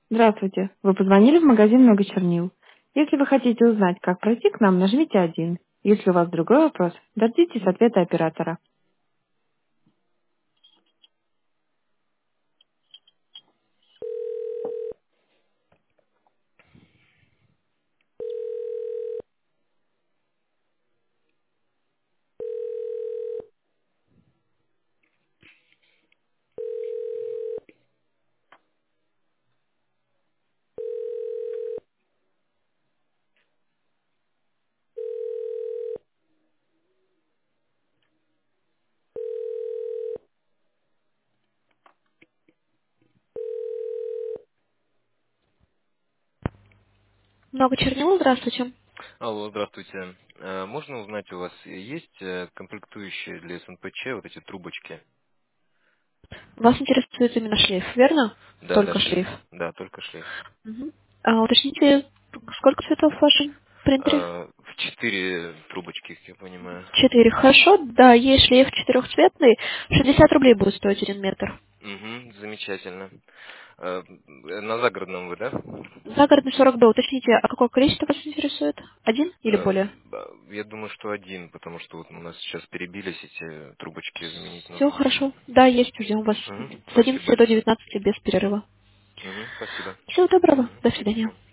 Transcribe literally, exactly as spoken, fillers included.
Здравствуйте. Вы позвонили в магазин «Много чернил». Если вы хотите узнать, как пройти к нам, нажмите один. Если у вас другой вопрос, дождитесь ответа оператора. Много чернил, здравствуйте. Алло, здравствуйте. Э, Можно узнать, у вас есть э, комплектующие для эс эн пэ че, вот эти трубочки? Вас интересует именно шлейф, верно? Да, да, Только шлейф. шлейф. Да, только шлейф. Мгм. А, уточните, сколько цветов в вашем принтере? Э, В четыре трубочки, как я понимаю. Четыре. Хорошо. Да, есть шлейф четырехцветный. шестьдесят рублей будет стоить один метр. Угу, замечательно. Э, На загородном вы, да? Загородный сорок бэ. Уточните, а какое количество вас интересует? Один или Э, более? да, Я думаю, что один, потому что вот у нас сейчас перебились эти трубочки, заменить Все нужно. хорошо. Да, есть, ждем вас Угу, с спасибо одиннадцати до большое. девятнадцати без перерыва. Угу, спасибо. Всего доброго. Угу, До спасибо. свидания.